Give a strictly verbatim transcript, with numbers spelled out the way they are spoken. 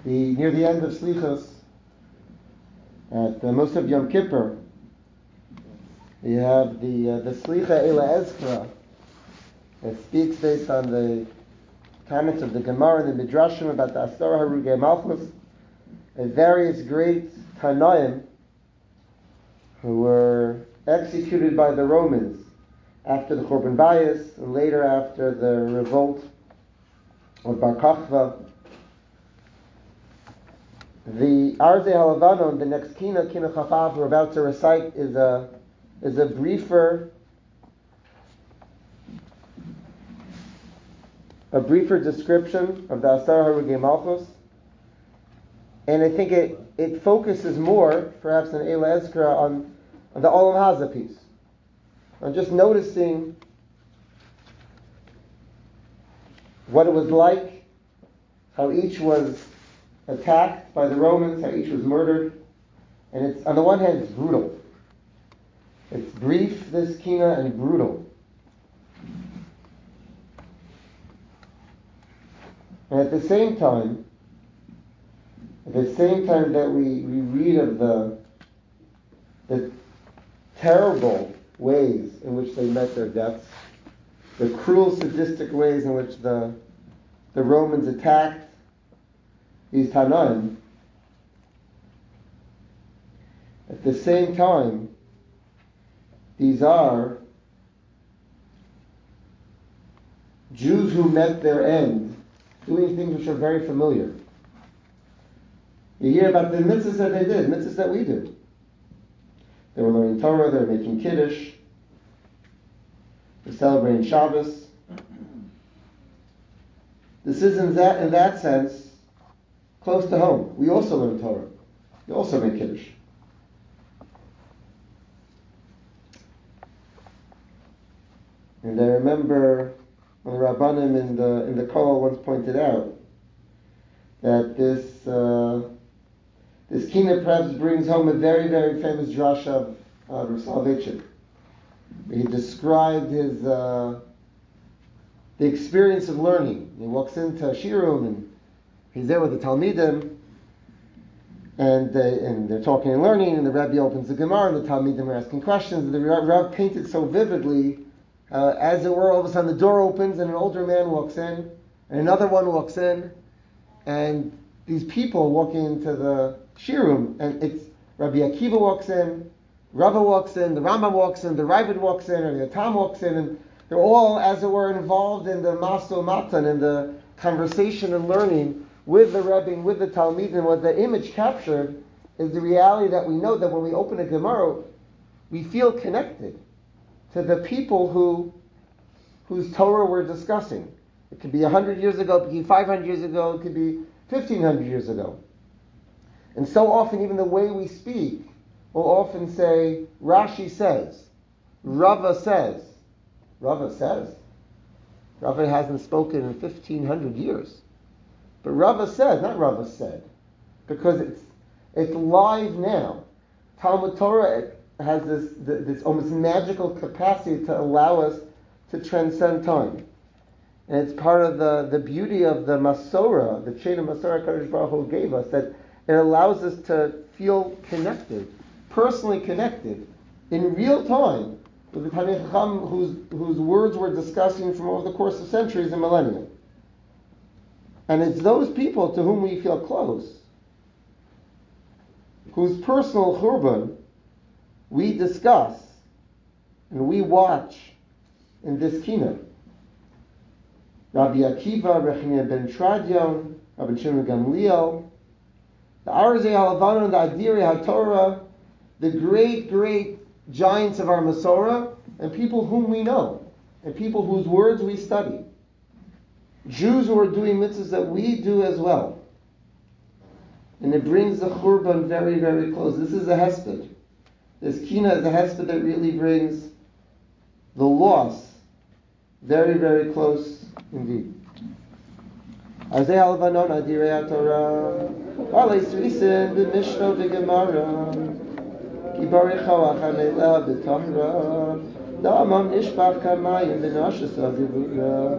the near the end of Slichos, at the Musaf Yom Kippur, we have the uh, the Slicha Eila Ezra that speaks based on the comments of the Gemara and the Midrashim about the Asar Harugei Malchus, and various great Tanoim who were executed by the Romans after the Churban Bayis and later after the revolt of Bar Kokhba. The Arzei Halavanon, the next Kina, Kina Chafav, we're about to recite, is a is a briefer a briefer description of the Asar Harugei Malchus, and I think it, it focuses more, perhaps in Eila Ezra, on, on the Olam Haza piece. I'm just noticing what it was like, how each was attacked by the Romans, how each was murdered. And it's, on the one hand, it's brutal. It's brief, this Kina, and brutal. And at the same time, at the same time that we, we read of the, the terrible ways in which they met their deaths, the cruel, sadistic ways in which the, the Romans attacked these Tanaim, at the same time, these are Jews who met their end doing things which are very familiar. You hear about the mitzvahs that they did, mitzvahs that we do. They were learning Torah, they were making Kiddush, they were celebrating Shabbos. This is in that, in that sense close to home. We also learn Torah. We also make Kiddush. And I remember when the Rabbanim in the in the Kollel once pointed out that this uh, this Kina perhaps brings home a very, very famous drasha of uh, Rav Soloveitchik. He described his uh, the experience of learning. He walks into a shiurim and he's there with the Talmidim, and they, and they're talking and learning, and the Rebbe opens the Gemara, and the Talmidim are asking questions, and the Rebbe painted so vividly. Uh, as it were, all of a sudden the door opens and an older man walks in, and another one walks in, and these people walking into the shiurim, and it's Rabbi Akiva walks in, Rava walks in, the Rambam walks in, the Ravid walks in, and the Tam walks in, and they're all, as it were, involved in the Maso Matan, in the conversation and learning with the Rebbe, with the Talmid, and what the image captured is the reality that we know that when we open a Gemara, we feel connected to the people who whose Torah we're discussing. It could be one hundred years ago, it could be five hundred years ago, it could be fifteen hundred years ago. And so often, even the way we speak, we'll often say, Rashi says, Rava says. Rava says. Rava hasn't spoken in fifteen hundred years. But Rava says, not Rava said, because it's it's live now. Talmud Torah has this this almost magical capacity to allow us to transcend time. And it's part of the, the beauty of the Masorah, the chain of Masorah Kadosh Baruch Hu gave us, that it allows us to feel connected, personally connected, in real time, with the Talmidei Chacham whose, whose words we're discussing from over the course of centuries and millennia. And it's those people to whom we feel close, whose personal churban we discuss and we watch in this kina. Rabbi Akiva, Rechnia ben Tradion, Rabbi Shimon Gamliel, the Arzei Halavanon, the Adiri HaTorah, the great, great giants of our Masorah, and people whom we know, and people whose words we study. Jews who are doing mitzvahs that we do as well. And it brings the Churban very, very close. This is a hesped. This kina is a hesped that really brings the loss very, very close indeed. Arzei Halavanon, Adirei HaTorah, Alei Srisin, B'Mishnah V'Gemara, Ki Baricho Achanei Leha B'Tahra, Da'amam Nishbach Kamayim V'Nashas Avivura.